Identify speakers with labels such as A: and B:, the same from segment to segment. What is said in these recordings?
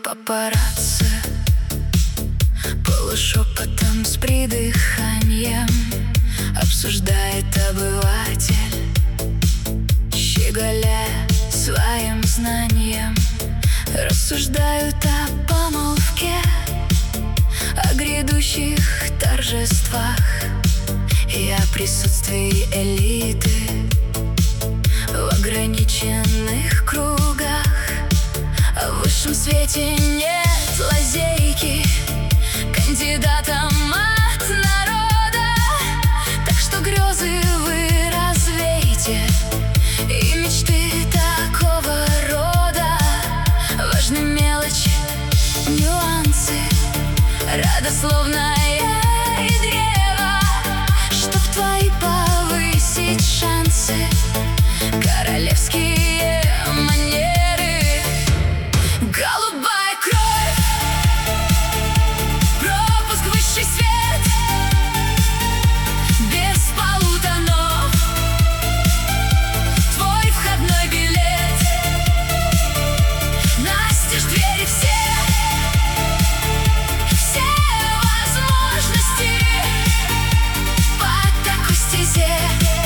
A: папарацци, полушепотом с придыханием обсуждает обыватель, щеголяя своим знанием. Рассуждают о помолвке, о грядущих торжествах и о присутствии элиты в ограниченных кругах. А в высшем свете нет лазейки кандидатам от народа, так что грезы вы развейте и мечты такого рода. Важны мелочи, нюансы, родословная и древо, чтоб твои повысить шансы, королевские манеры. Голубая кровь, пропуск в высший свет, без полутонов, твой входной билет. Настежь двери все возможности по такой стезе.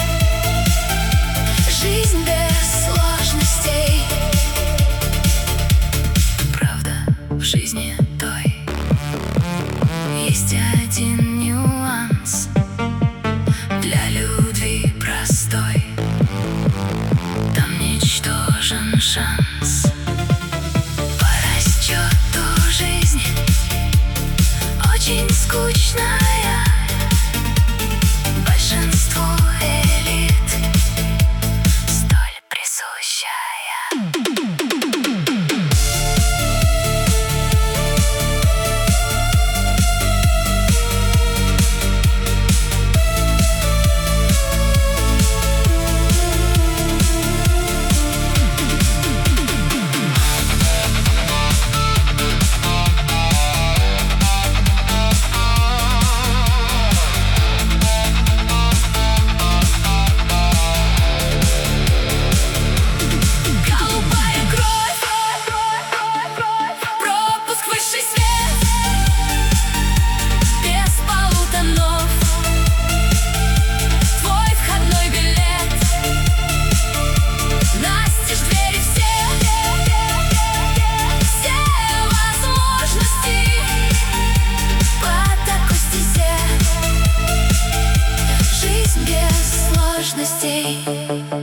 A: Жизнь без сложностей. Правда, в жизни той есть один нюанс для любви простой. Там ничтожен шанс. По расчету жизнь очень скучная большинству элит, столь присущая. Сложностей.